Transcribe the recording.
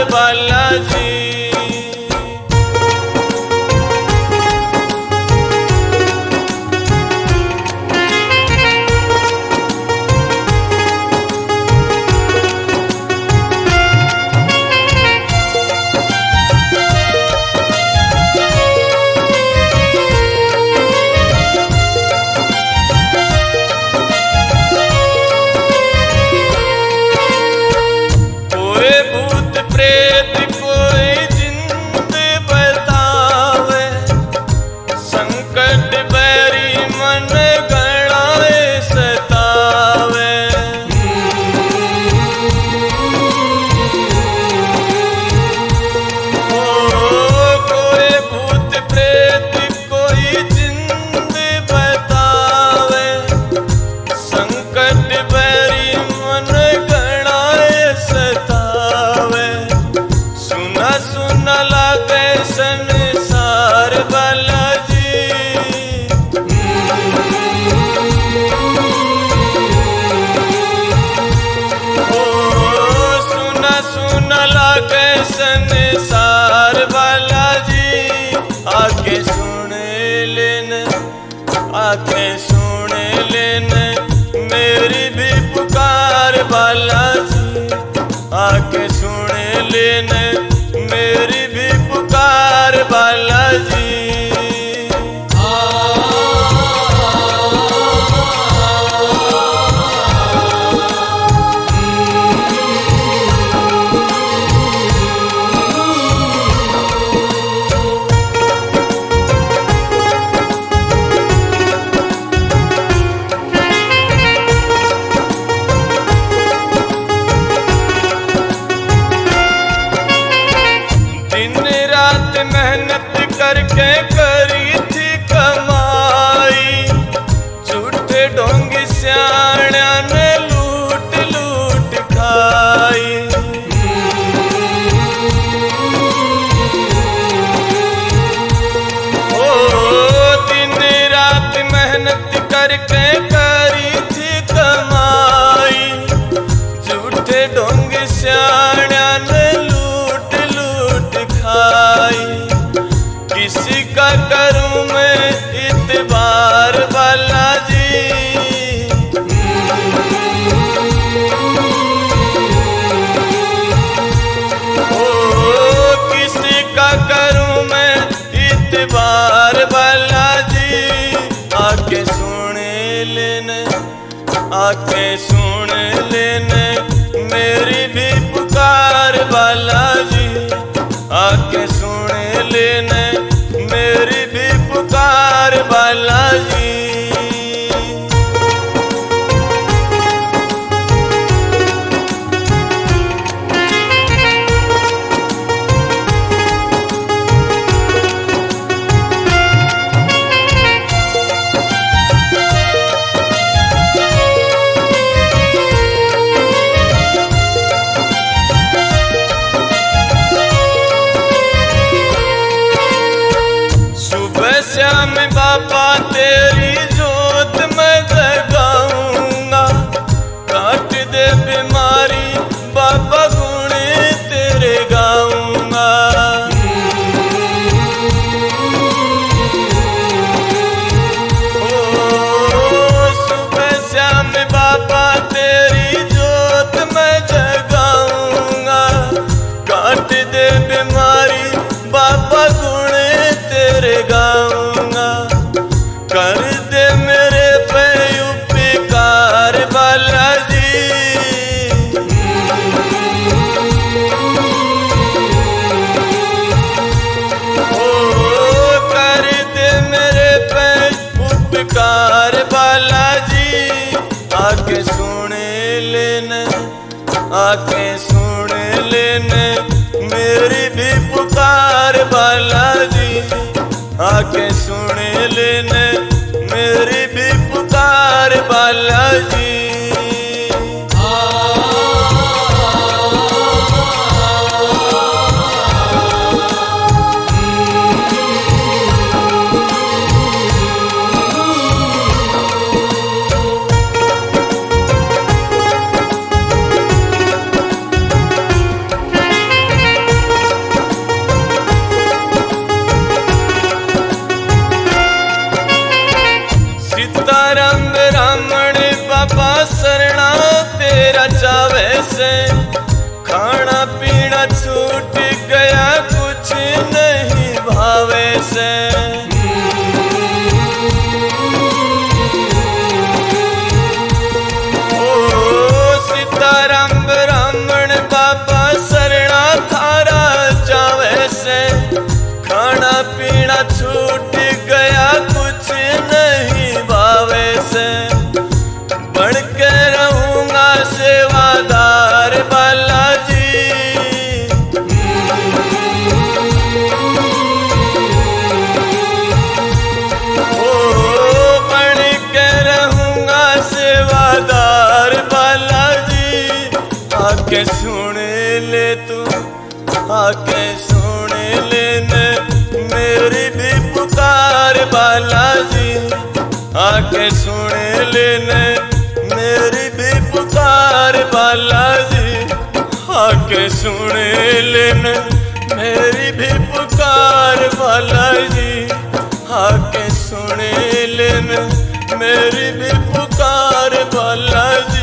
बालाजी। संसार बालाजी आके सुन लेने, आके सुन लेने मेरी भी पुकार बालाजी। आके सुन लेने मेरी भी पुकार बालाजी। मेहनत करके करी थी कमाई, झूठे ढोंगी स्याणा ने लूट लूट खाई। ओ दिन रात मेहनत करके करी थी कमाई, झूठे ढोंगी स्याणा ने लूट लूट खाई। किसी का करूं मैं इतबार बालाजी। ओ किसी का करूं मैं इतबार बालाजी। आके सुन लेने, आके सुन लेने मेरी भी पुकार बालाजी। आके सुन लेने मेरी भी पुकार बालाजी। श्याम बाबा तेरी जोत मैं जगाऊंगा, काट दे बीमारी बाबा गुण तेरे गाऊंगा। ओ सुबह श्याम बाबा तेरी जोत मैं जगाऊंगा, काट दे बीमारी बाबा गुण तेरे गाऊंगा। कर दे मेरे पे उपकार बालाजी। ओ कर दे मेरे पे उपकार बालाजी। आके सुन लेने, आके सुन लेने मेरी भी पुकार बालाजी। आके सुन लेने मेरी भी पुकार बालाजी। तू आके सुन लेने मेरी भी पुकार बालाजी, आके सुन लेने मेरी भी पुकार बालाजी, आके सुन लेने मेरी भी पुकार बालाजी, आके सुन लेने मेरी भी पुकार बालाजी।